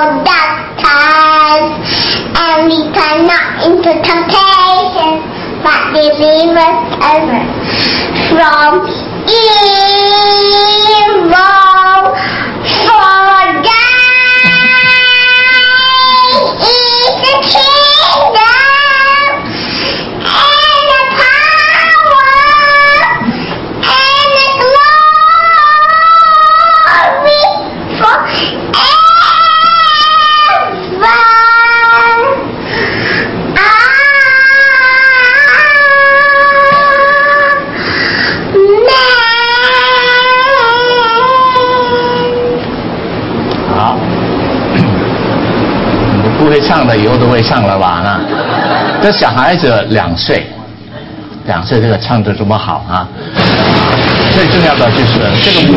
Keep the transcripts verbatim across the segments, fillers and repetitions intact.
all that time, and lead us not into temptation, but deliver us from evil. For thine is the kingdom and the power and the glory forever. 不会唱的以后都会唱了吧？那这小孩子两岁，两岁这个唱得这么好啊！最重要的就是这个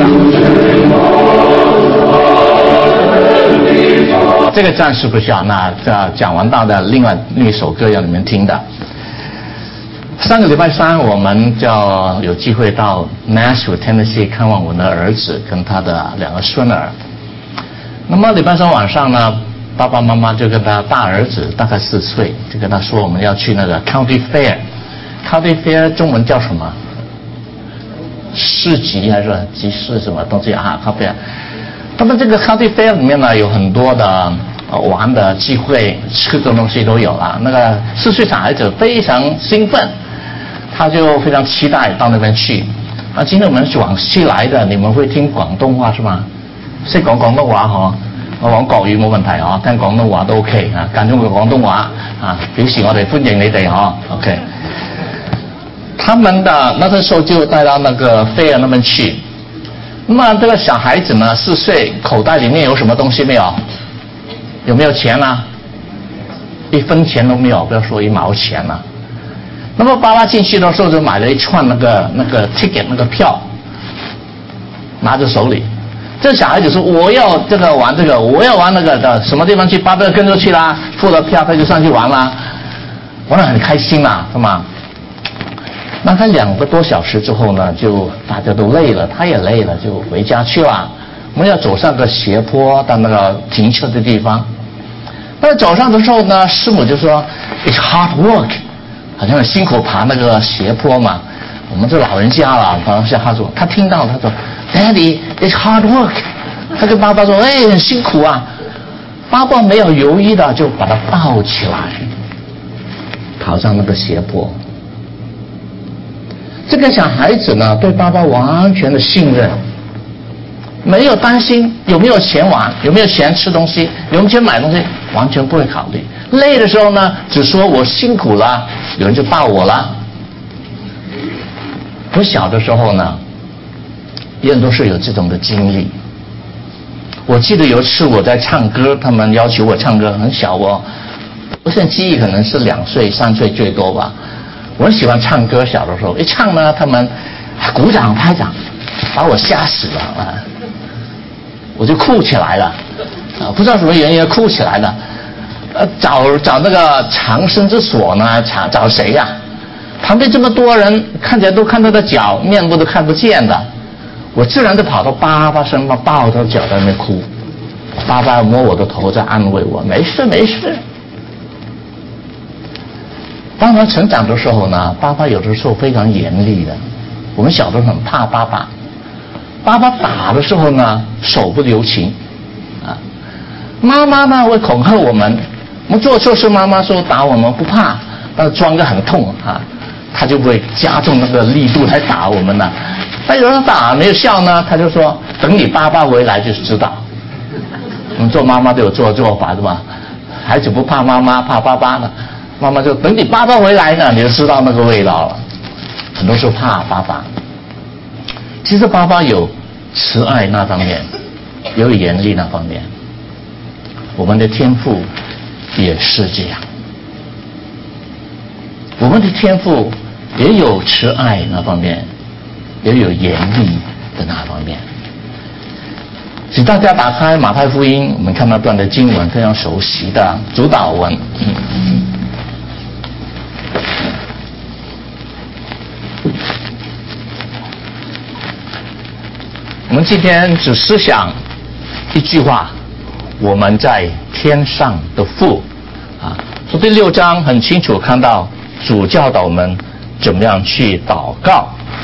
不要，这个暂时不需要。那这讲完到的另外另一首歌要你们听的。上个礼拜三我们就有机会到 Nashville Tennessee 看望我的儿子跟他的两个孙儿。那么礼拜三晚上呢，爸爸妈妈就跟他大儿子大概四岁，就跟他说我们要去那个 County Fair。County Fair 中文叫什么？市集还是集市什么东西啊 ？County Fair。那么这个 County Fair 里面呢，有很多的玩的机会，吃的东西都有了。那个四岁小孩子非常兴奋，他就非常期待到那边去。啊，今天我们是往西來的，你們會聽廣東話是嗎？識講廣東話嗬？我講國語冇問題嗬，聽廣東話都 OK 啊，間中會廣東話啊，表示我哋歡迎你哋嗬 ，OK。他們的那個時候就帶到那個 fair 那邊去。那麼這個小孩子呢，四歲，口袋裡面有什麼東西沒有？有沒有錢啊？一分錢都沒有，不要說一毛錢了。那麼爸爸進去的時候就買了一串那個那個 ticket 那個票，拿着手裡。這個小孩子說我要這個玩這個，我要玩那個的，什麼地方去，爸爸跟着去啦，付了票他就上去玩啦，玩得很開心啦，是嗎？那他兩個多小時之後呢，就大家都累了，他也累了，就回家去了。我們要走上個斜坡到那個停車的地方。那走上的時候呢，師母就說 It's hard work， 好像很辛苦爬那個斜坡嘛。我們這老人家了，好像他說，他聽到他說 Daddy it's hard work， 他跟爸爸說哎很辛苦啊。爸爸沒有猶豫的就把他抱起來，跑上那個斜坡。這個小孩子呢對爸爸完全的信任，沒有擔心有沒有錢玩，有沒有錢吃東西，有沒有錢買東西，完全不會考慮。累的時候呢只說我辛苦了，有人就抱我了。我小的時候呢也都是有這種的經歷。我記得有一次我在唱歌，他們要求我唱歌，很小哦，我現在記憶可能是兩歲三歲最多吧。我很喜歡唱歌，小的時候一唱呢他們鼓掌拍掌，把我嚇死了啊！我就哭起來了啊，不知道什麼原因哭起來了。呃，找找那個藏身之所呢，找找誰呀、啊？旁邊這麼多人，看起來都看他的腳，面部都看不見的。我自然就跑到爸爸身旁，抱着腳在那邊哭。爸爸摸我的頭，在安慰我，沒事沒事。當他成長的時候呢，爸爸有的時候非常嚴厲的。我們小的時候很怕爸爸。爸爸打的時候呢，手不留情啊。媽媽呢會恐嚇我們，我們做錯事，媽媽說打我們不怕，但是裝得很痛啊，他就會加重那個力度來打我們了。但有人打沒有效呢，他就說等你爸爸回來就知道。我們做媽媽都有做做法是吧？孩子不怕媽媽，怕爸爸呢。媽媽就等你爸爸回來呢，你就知道那個味道了。很多時候怕爸爸。其實爸爸有慈愛那方面，也有嚴厲那方面。我們的天父也是這樣，我們的天父也有慈愛那方面，也有嚴厲的那方面。請大家打開馬太福音，我們看那段的經文，非常熟悉的主禱文。嗯我們今天只思想一句話， 我们在天上的父啊。所以第六章很清楚看到主教导我们怎么样去祷告。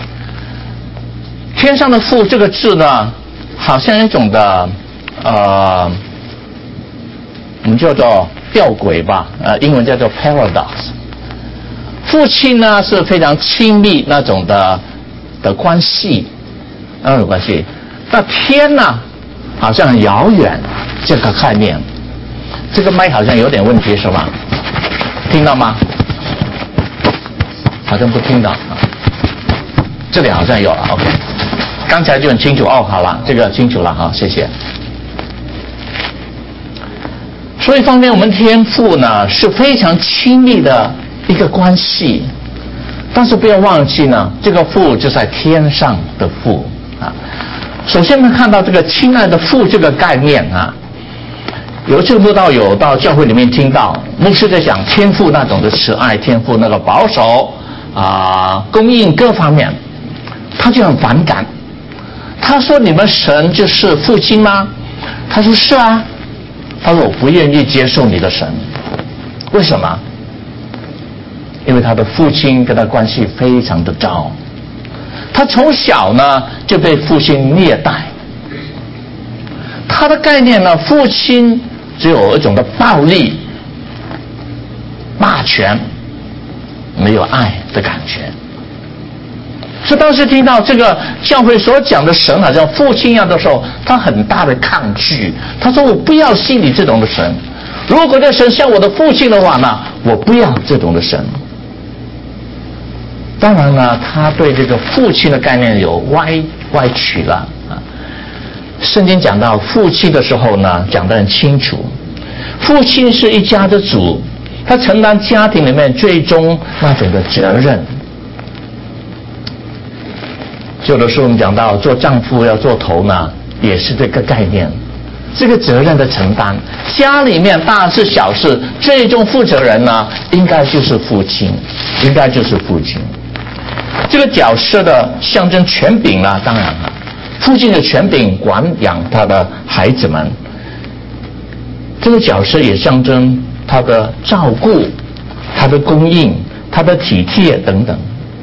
天上的父这个字呢，好像一种的呃，我们叫做吊诡吧，呃，英文叫做 paradox。父亲呢是非常亲密那种的的关系，那种关系。那天呢，好像很遥远，这个概念。这个麦好像有点问题，是吗？听到吗？好像不听到。这里好像有了 ，OK。刚才就很清楚哦，好了，这个清楚了哈，谢谢。所以方面，我们天父呢是非常亲密的一个关系，但是不要忘记呢，这个父就在天上的父啊。首先呢，看到这个亲爱的父这个概念啊，有一次慕道友到教会里面听到牧师在讲天父那种的慈爱，天父那个保守啊、供应各方面，他就很反感。他说：“你们神就是父亲吗？”他说：“是啊。”他说：“我不愿意接受你的神，为什么？因为他的父亲跟他关系非常的糟，他从小呢就被父亲虐待。他的概念呢，父亲只有一种的暴力、霸权，没有爱的感觉。所以当时听到这个教会所讲的神好像父亲一样的时候，他很大的抗拒。他说：“我不要信你这种的神，如果这神像我的父亲的话呢，我不要这种的神。”当然呢，他对这个父亲的概念有歪歪曲了啊。圣经讲到父亲的时候呢，讲得很清楚，父亲是一家的主，他承担家庭里面最终那种的责任。有的时候我们讲到做丈夫要做头呢，也是这个概念，这个责任的承担，家里面大事小事最终负责人呢，应该就是父亲，应该就是父亲。这个角色的象征权柄呢，当然了，父亲的权柄管养他的孩子们，这个角色也象征他的照顾、他的供应、他的体贴等等。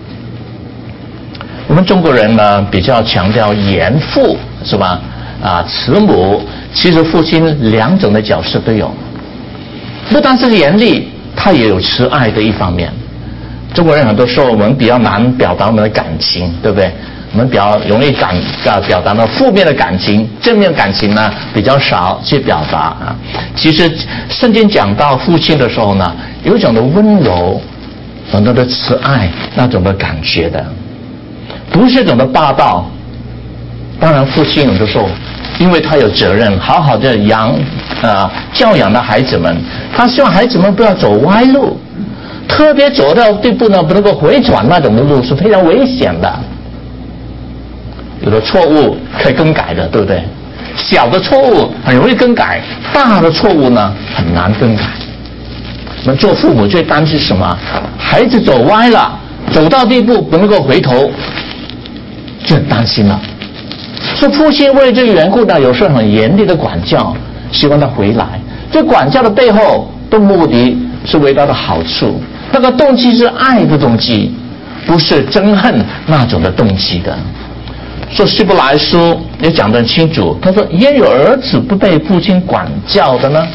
我们中国人呢比较强调严父，是吧？啊，慈母，其实父亲两种的角色都有，不单是严厉，他也有慈爱的一方面。中国人很多时候我们比较难表达我们的感情，对不对？我们比较容易感啊表达到负面的感情，正面感情呢比较少去表达啊。其实圣经讲到父亲的时候呢，有一种的温柔，很多的慈爱那种的感觉的。不是一种的霸道。当然父亲有的时候因为他有责任好好的养呃教养的孩子们，他希望孩子们不要走歪路，特别走到地步呢不能够回转那种的路是非常危险的。有的错误可以更改的，对不对？小的错误很容易更改，大的错误呢很难更改。我们做父母最担心什么？孩子走歪了，走到地步不能够回头，就很担心了。所以父亲为这个缘故呢，有时候很严厉的管教，希望他回来。这管教的背后的目的是为他的好处，那个动机是爱的动机，不是憎恨那种的动机的。说希伯来书也讲得很清楚，他说焉有儿子不被父亲管教的呢？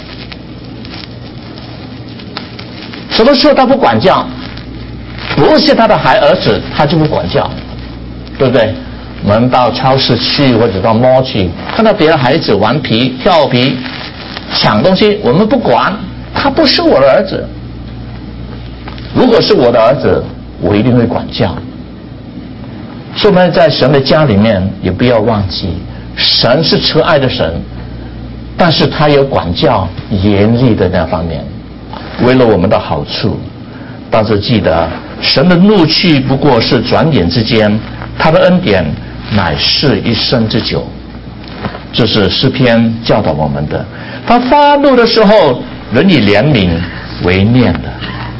什么时候他不管教？不是他的孩儿子他就不管教，对不对？我们到超市去或者到 mall 去，看到别的孩子顽皮调皮抢东西，我们不管，他不是我的儿子。如果是我的儿子，我一定会管教。所以我们在神的家里面也不要忘记，神是慈爱的神，但是他有管教严厉的那方面，为了我们的好处。但是记得神的怒气不过是转眼之间，他的恩典乃是一生之久。这是诗篇教导我们的。他发怒的时候，人以怜悯为念的。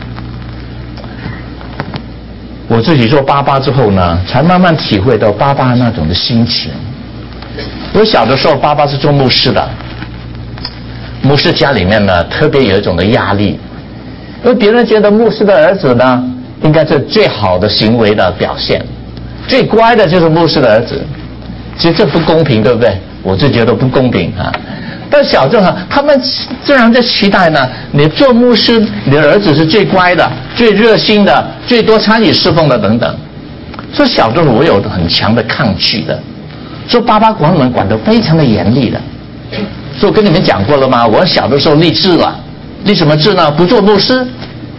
我自己做爸爸之后呢，才慢慢体会到爸爸那种的心情。我小的时候，爸爸是做牧师的， 牧师家里面呢，特别有一种的压力，因为别人觉得牧师的儿子呢，应该是最好的行为的表现，最乖的就是牧师的儿子。其实这不公平，对不对？我就觉得不公平啊。但小众啊，他们自然在期待呢，你做牧师，你的儿子是最乖的、最热心的、最多参与侍奉的等等。所以小众我有很强的抗拒的，所以爸爸管我们管得非常的严厉的。所以我跟你们讲过了吗？我小的时候立志了，立什么志呢？不做牧师。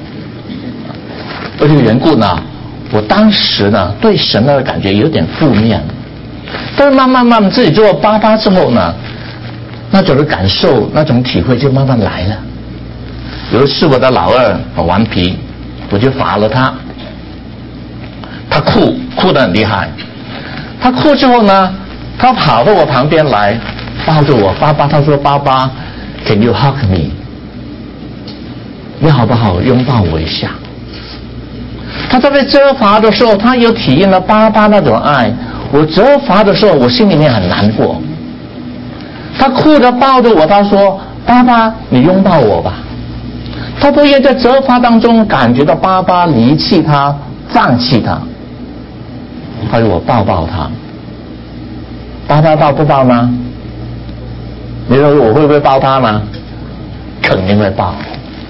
为这个缘故呢，我当时呢对神的感觉有点负面，但是慢慢慢慢自己做爸爸之后呢，那种的感受、那种体会就慢慢来了。有一次我的老二很顽皮，我就罚了他，他哭哭得很厉害，他哭之后呢，他跑到我旁边来抱着我，爸爸，他说：“爸爸 ，Can you hug me？ 你好不好拥抱我一下？”他在被责罚的时候，他有体验了爸爸那种爱。我责罚的时候，我心里面很难过。他哭着抱着我，他说：“爸爸，你拥抱我吧。”他不愿在责罚当中感觉到爸爸离弃他、放弃他，他说：“我抱抱他。”爸爸抱不抱呢？你说我会不会抱他呢？肯定会抱。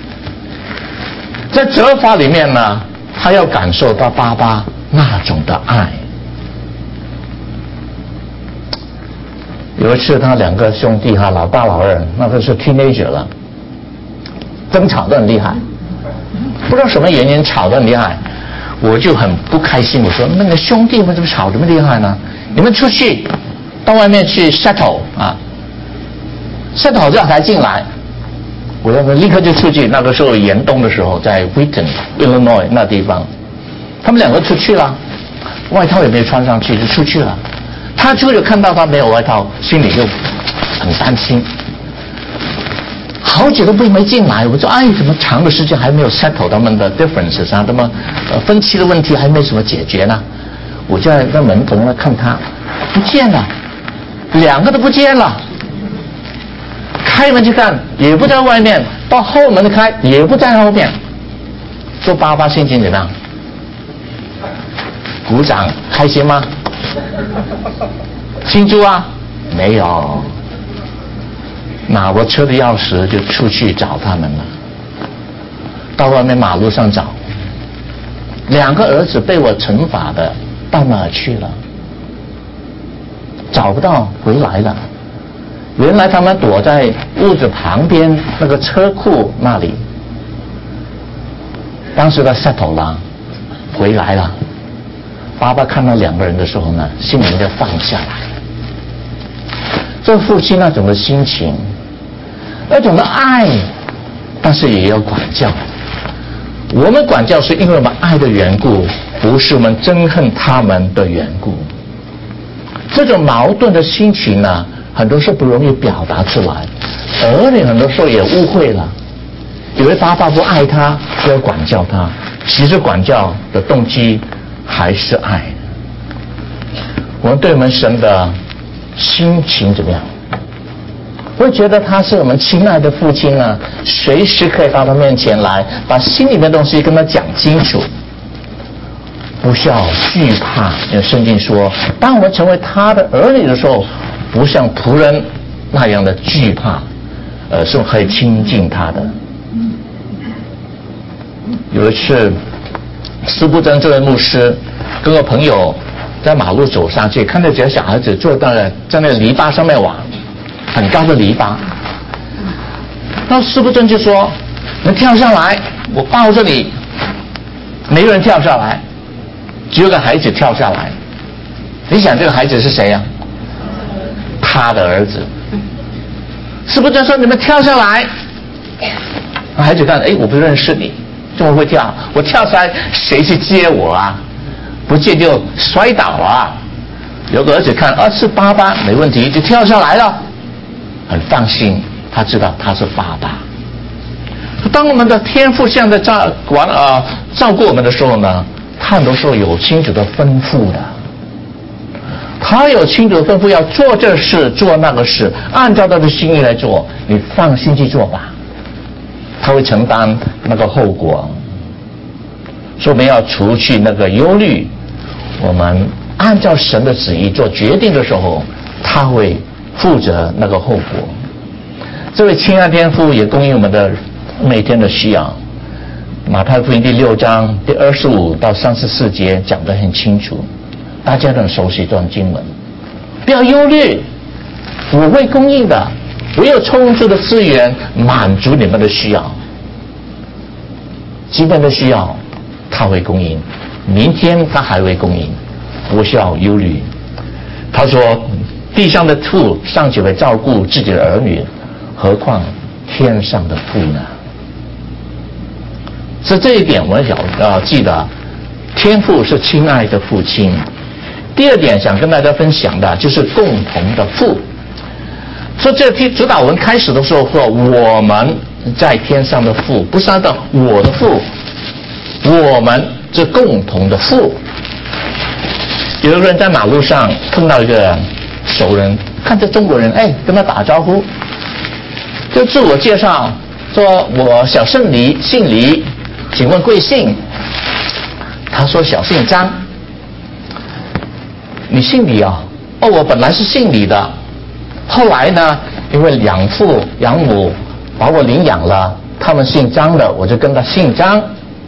在责罚里面呢，他要感受到爸爸那种的爱。有一次他两个兄弟哈，老大老二那个是 teenager 了，争吵得很厉害，不知道什么原因吵得很厉害，我就很不开心，我说：“那个兄弟们怎么吵这么厉害呢？你们出去到外面去 settle 啊 settle 这样才进来。”我要立刻就出去。那个时候严冬的时候，在 Wheaton Illinois 那地方，他们两个出去了，外套也没有穿上去就出去了。他出去看到他没有外套，心里就很担心，好久都不没进来。我说：“哎，怎么长的时间还没有 settle 他们的 differences 啊？他们呃分歧的问题还没什么解决呢？”我就在那门口那看他，不见了，两个都不见了。开门去看，也不在外面；到后门开，也不在后面。说爸爸心情怎么样？鼓掌，开心吗？庆祝啊？没有，拿我车的钥匙就出去找他们了，到外面马路上找。两个儿子被我惩罚的到哪儿去了？找不到，回来了。原来他们躲在屋子旁边那个车库那里。当时他 settle 了，回来了。爸爸看到两个人的时候呢，心里面就放下来。这父亲那种的心情，那种的爱，但是也要管教。我们管教是因为我们爱的缘故，不是我们憎恨他们的缘故。这种矛盾的心情呢，很多时候不容易表达出来，儿女很多时候也误会了，以为爸爸不爱他，就要管教他。其实管教的动机还是爱。我们对我们神的心情怎么样？会觉得他是我们亲爱的父亲呢，随时可以到他面前来，把心里面的东西跟他讲清楚，不需要惧怕。因为圣经说，当我们成为他的儿女的时候，不像仆人那样的惧怕，而是可以亲近他的。有一次，司布真这位牧师跟个朋友在马路走上去，看到几个小孩子坐在那在那篱笆上面玩，很高的篱笆。那司布真就说：“你跳下来，我抱着你。”没有人跳下来，只有个孩子跳下来。你想这个孩子是谁呀、啊？他的儿子。司布真说：“你们跳下来。”孩子看，哎，我不认识你，怎么会跳？我跳下来，谁去接我啊？不接就摔倒啊！有个儿子看，啊，是爸爸，没问题，就跳下来了，很放心，他知道他是爸爸。当我们的天父像在照管啊照顾我们的时候呢，他很多时候有清楚的吩咐的。 他有清楚吩咐要做这事做那个事，按照他的心意来做，你放心去做吧，他会承担那个后果。所以我们要除去那个忧虑，我们按照神的旨意做决定的时候，他会负责那个后果。这位亲爱天父也供应我们的每天的需要。马太福音第六章第二十五到三十四节讲得很清楚，大家都很熟悉这段经文。不要忧虑，我会供应的，我有充足的资源满足你们的需要。今天的需要他会供应，明天他还会供应，不需要忧虑。他说地上的父尚且会照顾自己的儿女，何况天上的父呢？所以这一点我们要呃记得，天父是亲爱的父亲。第二点想跟大家分享的就是共同的父。所以这题指导文开始的时候说我们在天上的父，不是按照我的父，我们是共同的父。有一个人在马路上碰到一个熟人，看着中国人，哎，跟他打招呼，就自我介绍，说我小姓李，姓李，请问贵姓？他说小姓张。你姓李啊？哦，我本来是姓李的，后来呢，因为养父养母把我领养了，他们姓张的，我就跟他姓张。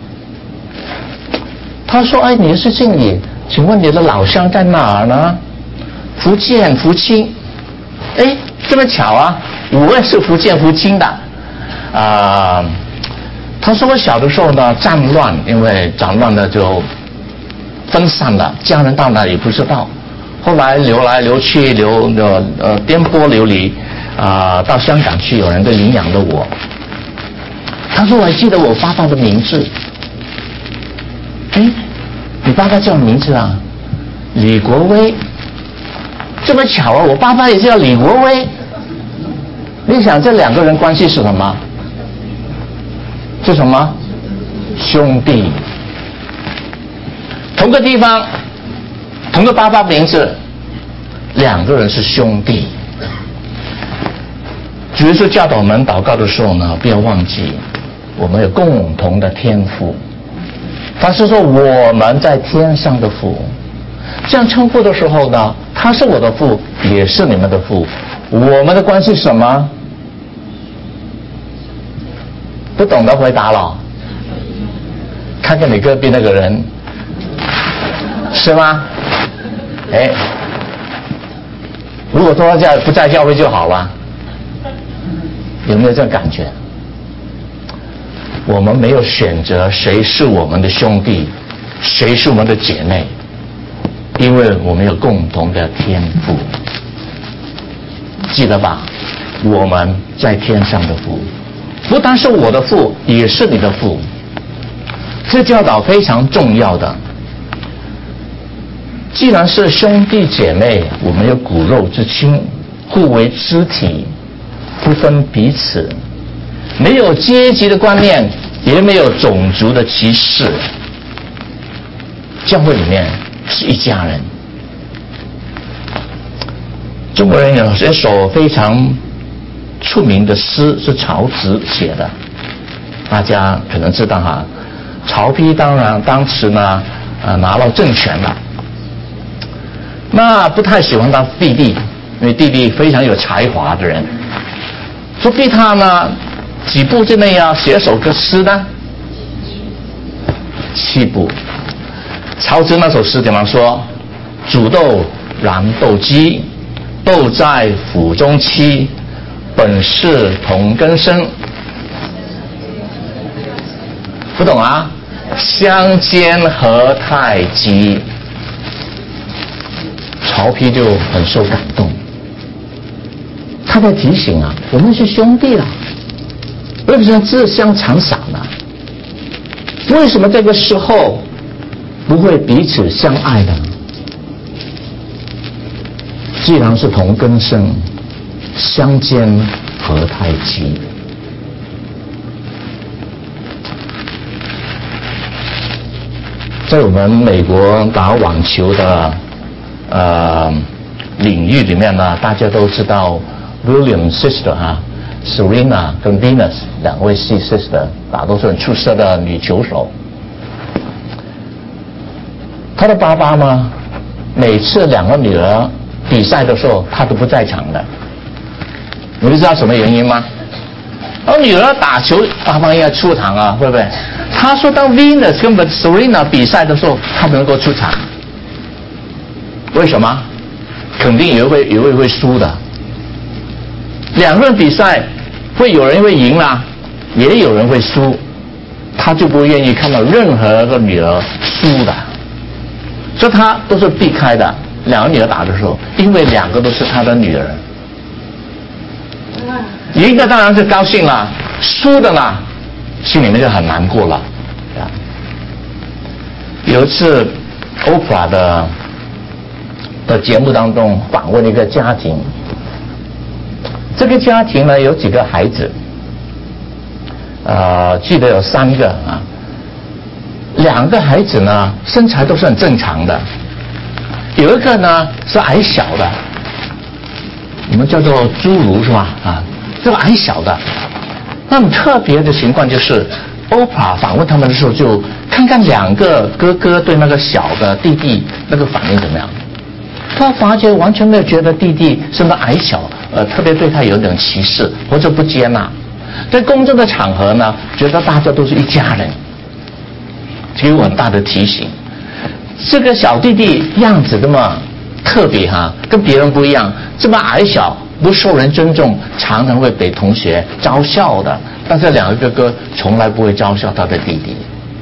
他说，哎，你是姓李，请问你的老乡在哪儿呢？福建福清。哎，这么巧啊，我也是福建福清的。啊、呃，他说我小的时候呢，战乱，因为战乱呢就分散了，家人到哪里不知道，后来流来流去，流呃呃颠簸流离，啊、呃，到香港去，有人就领养了我。他说我还记得我爸爸的名字。哎，你爸爸叫什么名字啊？李国威。这么巧啊，我爸爸也叫李国威。你想这两个人关系是什么？是什么？兄弟。同个地方，同个爸爸名字，两个人是兄弟。主耶稣教导我们祷告的时候呢，不要忘记我们有共同的天父。他是说我们在天上的父，这样称呼的时候呢，他是我的父，也是你们的父。我们的关系是什么？不懂得回答了。看看你隔壁那个人，是吗？哎，如果说在不在教会就好了，有没有这种感觉？我们没有选择谁是我们的兄弟，谁是我们的姐妹，因为我们有共同的天父。记得吧？我们在天上的父，不单是我的父，也是你的父。这教导非常重要的。既然是兄弟姐妹，我们有骨肉之亲，互为肢体，不分彼此，没有阶级的观念，也没有种族的歧视。教会里面是一家人。中国人有一首非常出名的诗，是曹植写的，大家可能知道哈。曹丕当然当时呢，呃，拿到政权了，那不太喜欢他弟弟，因为弟弟非常有才华的人，所以逼他呢几步之内要写首歌诗呢，七步。曹植那首诗怎么说？煮豆燃豆萁，豆在釜中泣，本是同根生。不懂啊？相煎何太急。曹丕就很受感动，他在提醒啊，我们是兄弟了，为什么自相残杀呢？为什么这个时候不会彼此相爱呢？既然是同根生，相煎何太急。在我们美国打网球的呃领域里面呢，大家都知道 Williams sister 哈、啊、，Serena 跟 Venus 两位系 sister， 大都是很出色的女球手。她的爸爸呢，每次两个女儿比赛的时候，他都不在场的。你们知道什么原因吗？而女儿打球，爸爸应该出场啊，会不会？他说当 Venus 跟 Serena 比赛的时候，他能够出场。为什么？肯定有一位有一位会输的。两个人比赛，会有人会赢啦，也有人会输，他就不愿意看到任何个女儿输的，所以他都是避开的。两个女儿打的时候，因为两个都是他的女儿。赢的当然是高兴了，输的呢，心里面就很难过了。有一次 Oprah 的的节目当中访问一个家庭，这个家庭呢有几个孩子，呃，记得有三个啊，两个孩子呢身材都是很正常的，有一个呢是矮小的，我们叫做侏儒是吧？啊，这个矮小的。那么特别的情况就是，Oprah 访问他们的时候，就看看两个哥哥对那个小的弟弟那个反应怎么样。他发觉完全没有觉得弟弟是那矮小，呃，特别对他有点歧视或者不接纳。在公众的场合呢，觉得大家都是一家人，给我很大的提醒。这个小弟弟样子这么特别哈，跟别人不一样，这么矮小，不受人尊重，常常会被同学嘲笑的。但是两个哥哥从来不会嘲笑他的弟弟。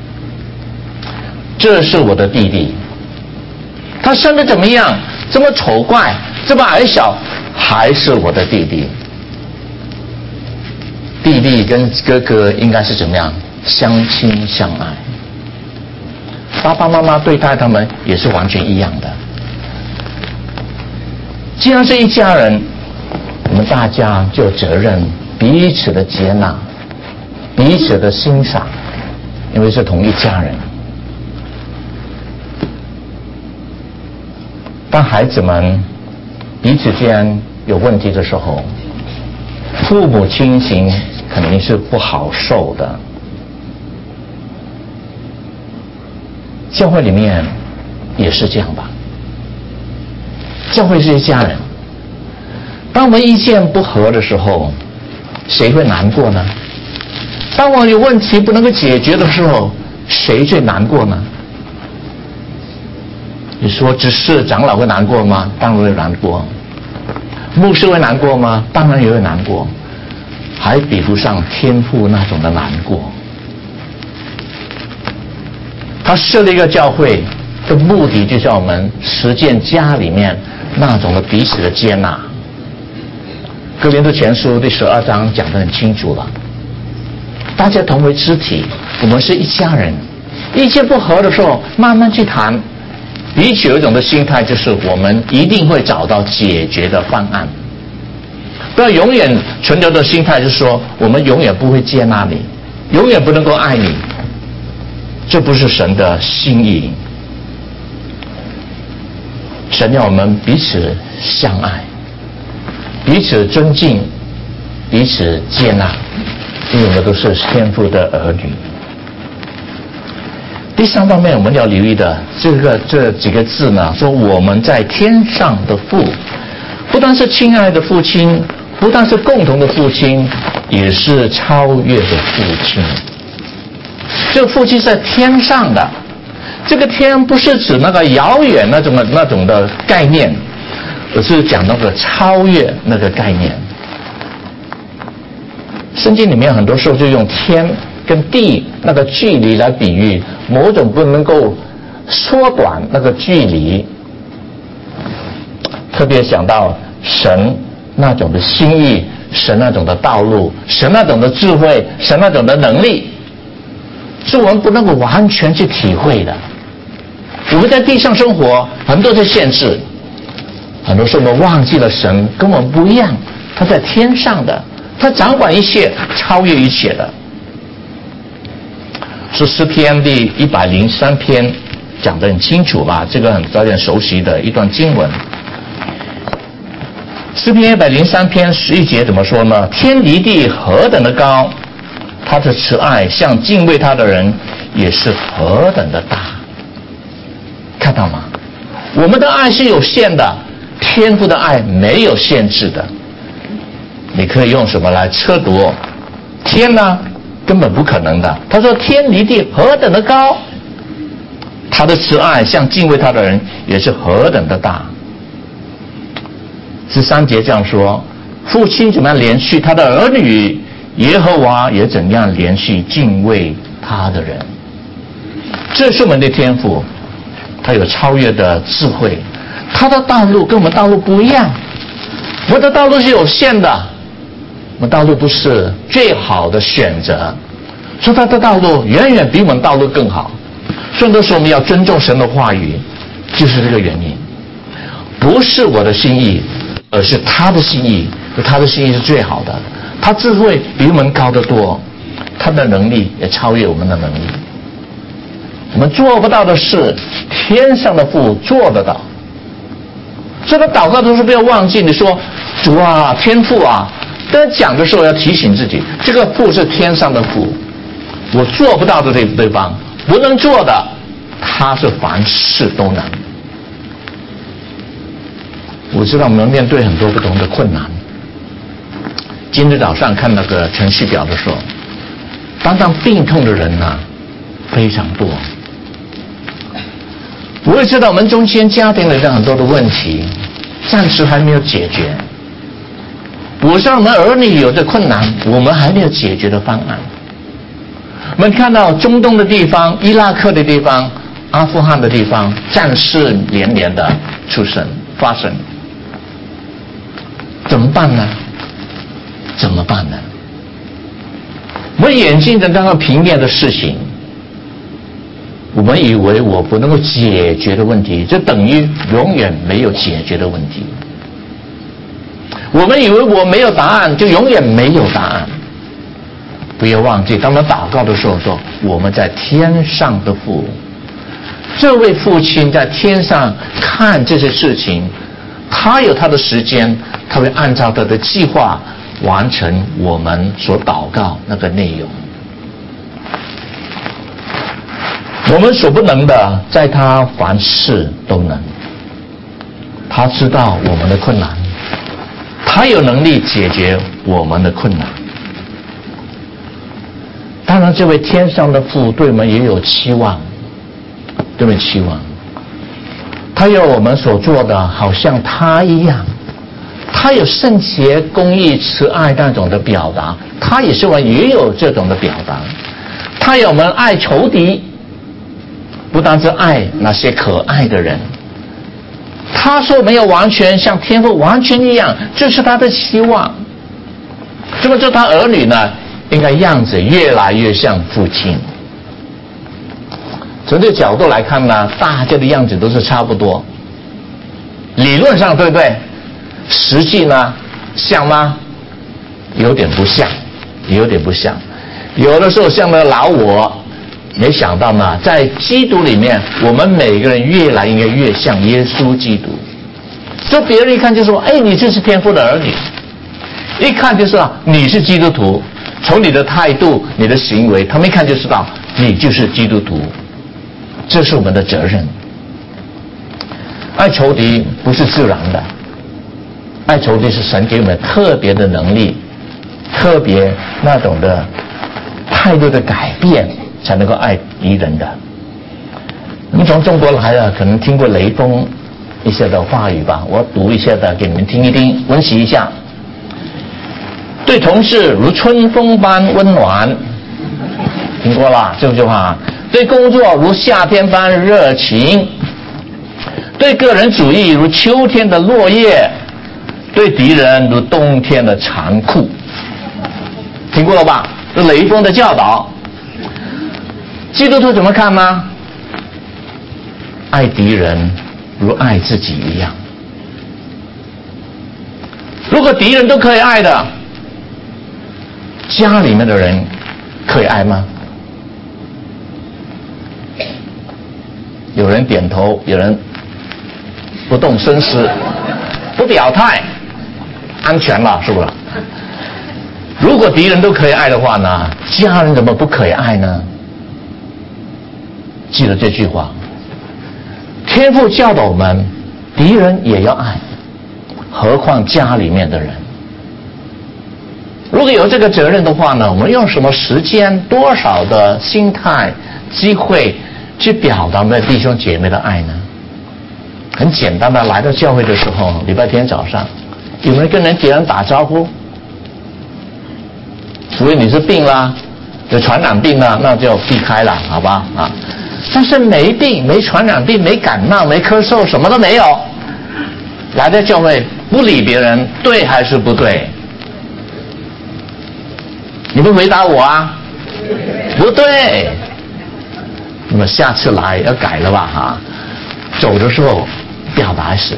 这是我的弟弟，他生得怎么样，这么丑怪，这么矮小，还是我的弟弟。弟弟跟哥哥应该是怎么样，相亲相爱。爸爸妈妈对待他们也是完全一样的。既然是一家人，我们大家就有责任彼此的接纳，彼此的欣赏，因为是同一家人。当孩子们彼此间有问题的时候，父母亲情肯定是不好受的。教会里面也是这样吧，教会是一家人。当我们意见不合的时候，谁会难过呢？当我有问题不能够解决的时候，谁最难过呢？你说只是长老会难过吗？当然会难过。牧师会难过吗？当然也会难过，还比不上天父那种的难过。他设立一个教会的目的，就是要我们实践家里面那种的彼此的接纳。哥林多前书第十二章讲得很清楚了，大家同为肢体，我们是一家人，意见不合的时候慢慢去谈，彼此有一种的心态，就是我们一定会找到解决的方案，不要永远存留的心态就是说我们永远不会接纳你，永远不能够爱你，这不是神的心意。神要我们彼此相爱，彼此尊敬，彼此接纳，因为我们都是天父的儿女。第三方面我们要留意的这个这几个字呢，说我们在天上的父，不但是亲爱的父亲，不但是共同的父亲，也是超越的父亲。这个父亲在天上的，这个天不是指那个遥远那种的那种的概念，而是讲那个超越那个概念。圣经里面很多时候就用天跟地那个距离来比喻某种不能够缩短那个距离，特别想到神那种的心意，神那种的道路，神那种的智慧，神那种的能力，是我们不能够完全去体会的。我们在地上生活很多的限制，很多时候我们忘记了神跟我们不一样，他在天上的，他掌管一切，超越一切的。是诗篇第一百零三篇讲得很清楚吧，这个很大家熟悉的一段经文。诗篇一百零三篇十一节怎么说呢？天离地何等的高，他的慈爱向敬畏他的人也是何等的大。看到吗？我们的爱是有限的，天父的爱没有限制的。你可以用什么来测度？天呢？根本不可能的。他说天离地何等的高，他的慈爱向敬畏他的人也是何等的大。十三节这样说，父亲怎么样连续他的儿女，耶和华也怎样连续敬畏他的人。这是我们的天父，他有超越的智慧，他的道路跟我们道路不一样。我们的道路是有限的，我们道路不是最好的选择，所以他的道路远远比我们道路更好。所以都说我们要尊重神的话语，就是这个原因。不是我的心意，而是他的心意，他的心意是最好的。他智慧比我们高得多，他的能力也超越我们的能力。我们做不到的事，天上的父做得到。所以他祷告的时候不要忘记，你说主啊，天父啊，但讲的时候要提醒自己，这个父是天上的父，我做不到的这对方不能做的，他是凡事都能。我知道我们面对很多不同的困难。今天早上看那个程序表的时候，当当病痛的人呢、啊、非常多。我也知道我们中间家庭里的很多的问题暂时还没有解决，我知道我们儿女有的困难我们还没有解决的方案。我们看到中东的地方、伊拉克的地方、阿富汗的地方，战事连连的出生发生，怎么办呢？怎么办呢？我们眼睛的那个平面的事情，我们以为我不能够解决的问题，这等于永远没有解决的问题。我们以为我没有答案，就永远没有答案。不要忘记，当我们祷告的时候说，我们在天上的父，这位父亲在天上看这些事情，他有他的时间，他会按照他的计划完成我们所祷告那个内容。我们所不能的，在他凡事都能。他知道我们的困难，他有能力解决我们的困难。当然这位天上的父对我们也有期望，对我们期望，他有我们所做的好像他一样，他有圣洁、公义、慈爱那种的表达，他也是我们也有这种的表达。他有我们爱仇敌，不单是爱那些可爱的人，他说没有完全像天父完全一样，这是他的期望。这么做他儿女呢，应该样子越来越像父亲。从这个角度来看呢，大家的样子都是差不多，理论上对不对？实际呢，像吗？有点不像，有点不像。有的时候像那老我，没想到呢，在基督里面，我们每个人越来越越像耶稣基督。所以别人一看就说：“哎，你这是天父的儿女。”一看就知道你是基督徒。从你的态度、你的行为，他们一看就知道你就是基督徒。这是我们的责任。爱仇敌不是自然的，爱仇敌是神给我们特别的能力，特别那种的态度的改变，才能够爱敌人的。你们从中国来的，可能听过雷锋一些的话语吧，我读一些的给你们听一听，温习一下。对同事如春风般温暖，听过了这句话。对工作如夏天般热情，对个人主义如秋天的落叶，对敌人如冬天的残酷。听过了吧？这雷锋的教导。基督徒怎么看呢？爱敌人如爱自己一样。如果敌人都可以爱的，家里面的人可以爱吗？ 有人点头，有人不动声色，不表态，安全了，是不是？如果敌人都可以爱的话呢，家人怎么不可以爱呢？记得这句话，天父教导我们，敌人也要爱，何况家里面的人。如果有这个责任的话呢，我们用什么时间、多少的心态、机会去表达我们的弟兄姐妹的爱呢？很简单的，来到教会的时候，礼拜天早上，有没有跟人别人打招呼？除非你是病啦，有传染病啦，那就避开了，好吧？啊，但是没病、没传染病、没感冒、没咳嗽，什么都没有，来到教会不理别人，对还是不对？你们回答我啊，不对。那么下次来要改了吧？哈，走的时候表达是，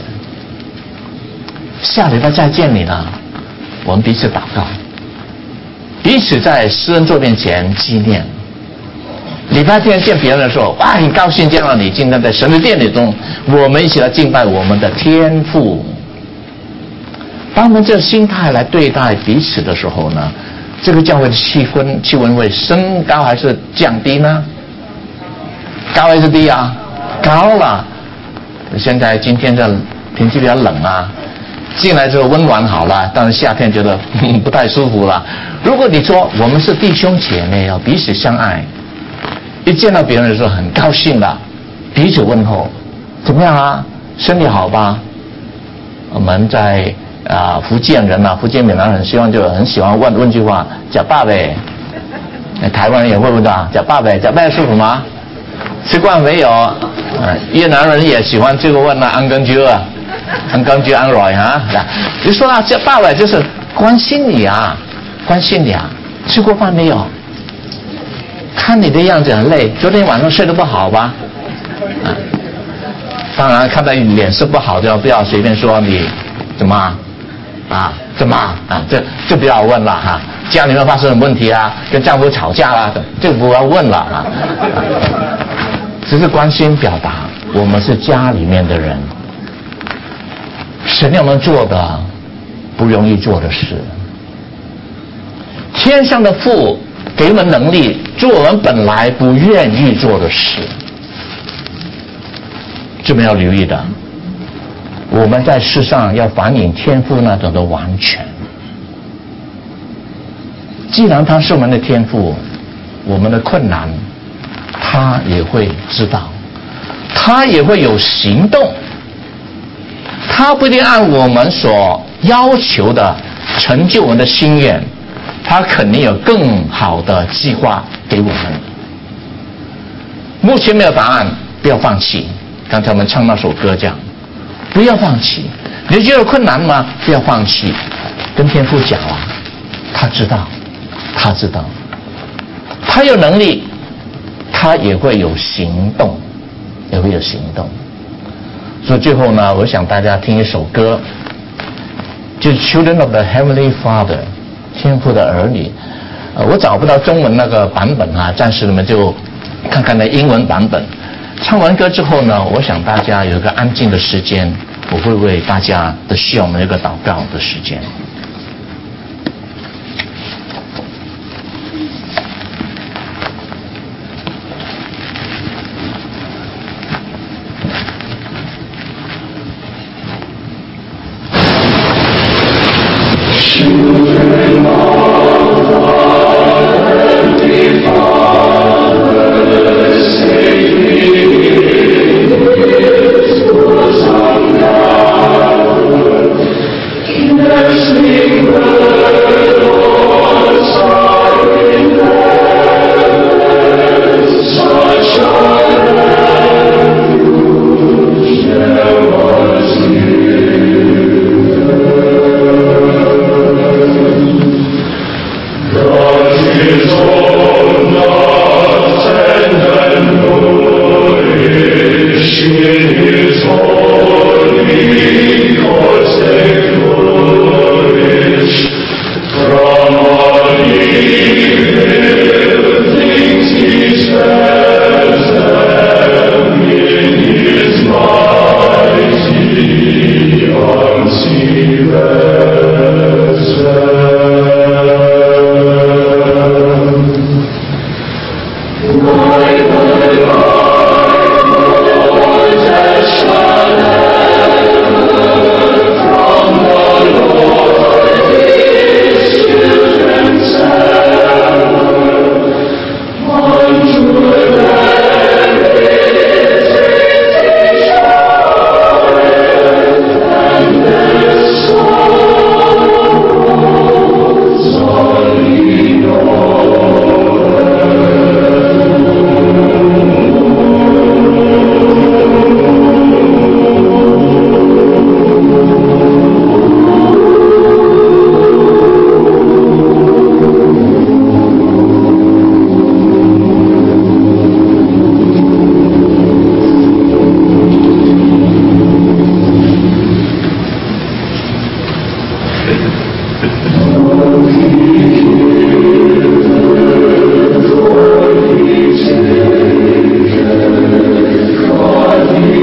下礼拜再见你了，我们彼此祷告，彼此在施恩座面前纪念。礼拜天见别人的时候，哇，很高兴见到你，今天在神的殿里中，我们一起来敬拜我们的天父。当我们这心态来对待彼此的时候呢，这个教会的气氛气温会升高还是降低呢？高还是低啊？高了。现在今天这天气比较冷啊，进来之后温暖好了，但是夏天觉得不太舒服了。如果你说我们是弟兄姐妹，要彼此相爱，一见到别人的时候很高兴的，彼此问候，怎么样啊？身体好吧？我们在啊、呃、福建人啊，福建闽南人希望就很喜欢问问句话，假爸呗。台湾人也会问的，假爸呗，假爸舒服吗？吃惯没有？呃，越南人也喜欢这个问啊，安根居啊，安根居安软啊。你说啊，假爸呗就是关心你啊，关心你啊。吃过饭没有？看你的样子很累，昨天晚上睡得不好吧？啊，当然看到你脸色不好就不要随便说你怎么啊，怎么啊，这就不要问了哈、啊。家里面发生什么问题啊？跟丈夫吵架啦、啊，这不要问了啊。只是关心表达，我们是家里面的人，神要我们做的不容易做的事。天上的父给我们能力做我们本来不愿意做的事，这么要留意的。我们在世上要反映天父那种的完全。既然他是我们的天父，我们的困难他也会知道，他也会有行动，他不一定按我们所要求的成就我们的心愿，他肯定有更好的计划给我们。目前没有答案，不要放弃。刚才我们唱那首歌讲，不要放弃。你觉得困难吗？不要放弃，跟天父讲啊，他知道，他知道，他有能力，他也会有行动，也会有行动。所以最后呢，我想大家听一首歌，就是 Children of the Heavenly Father， 天父的儿女。呃，我找不到中文那个版本啊，暂时你们就看看那英文版本。唱完歌之后呢，我想大家有一个安静的时间，我会为大家的需要我们一个祷告的时间。 Mercy.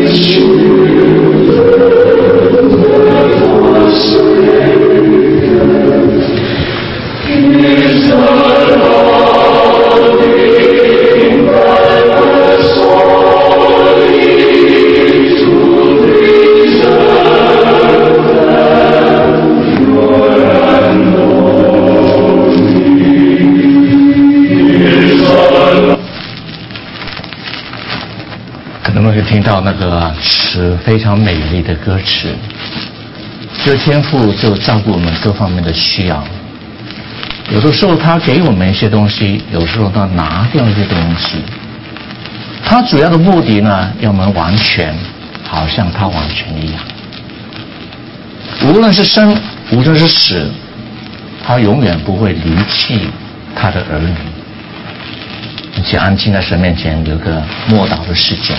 听到那个词非常美丽的歌词，这天父就照顾我们各方面的需要。有的时候他给我们一些东西，有时候他拿掉一些东西。他主要的目的呢，要我们完全，好像他完全一样。无论是生，无论是死，他永远不会离弃他的儿女。一起安静在神面前，有个默祷的时间。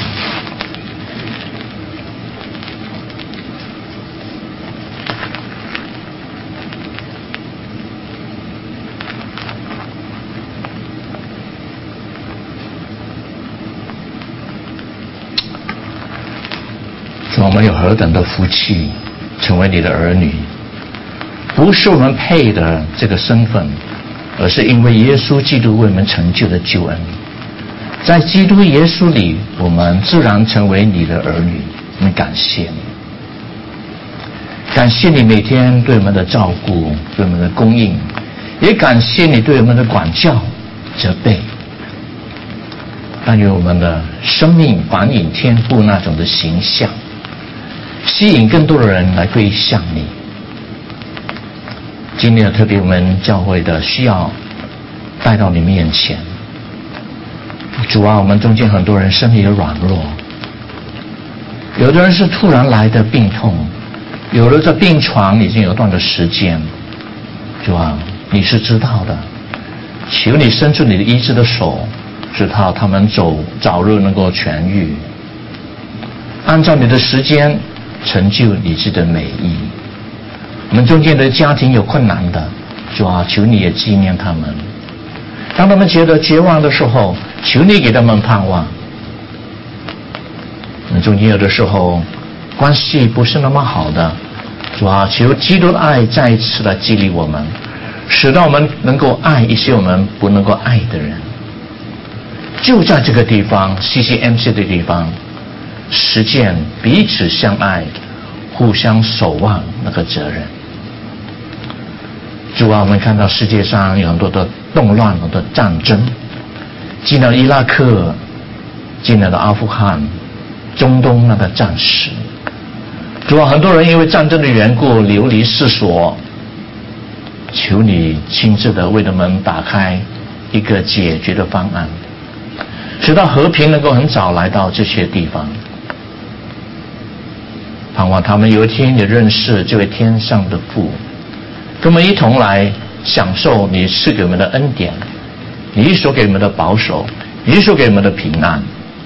我们有何等的福气，成为你的儿女，不是我们配的这个身份，而是因为耶稣基督为我们成就的救恩。在基督耶稣里，我们自然成为你的儿女。我们感谢你，感谢你每天对我们的照顾，对我们的供应，也感谢你对我们的管教、责备。但愿我们的生命反映天父那种的形象，吸引更多的人来归向你。今天特别我们教会的需要带到你面前。主啊，我们中间很多人身体有软弱，有的人是突然来的病痛，有的在病床已经有段的时间。主啊，你是知道的，求你伸出你的医治的手，直到他们走早日能够痊愈，按照你的时间成就你自己的美意。我们中间的家庭有困难的，主啊，求你也纪念他们。当他们觉得绝望的时候，求你给他们盼望。我们中间有的时候关系不是那么好的，主啊，求基督的爱再一次来激励我们，使到我们能够爱一些我们不能够爱的人。就在这个地方 C C M C 的地方，实践彼此相爱，互相守望那个责任。主啊，我们看到世界上有很多的动乱，很多的战争，进了伊拉克，进了阿富汗，中东那个战事。主啊，很多人因为战争的缘故流离失所，求你亲自的为他们打开一个解决的方案，使到和平能够很早来到这些地方。盼望他们有一天也认识这位天上的父，跟我们一同来享受你赐给我们的恩典，你所给我们的保守，你所给我们的平安。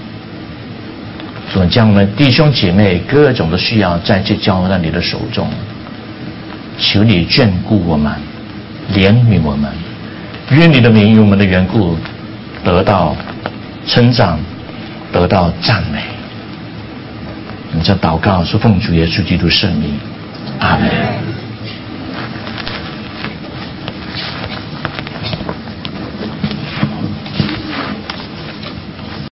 所以将我们弟兄姐妹各种的需要再次交在你的手中，求你眷顾我们，怜悯我们，愿你的名因我们的缘故得到称赞，得到赞美。我们这祷告是奉主耶稣基督圣名，阿门。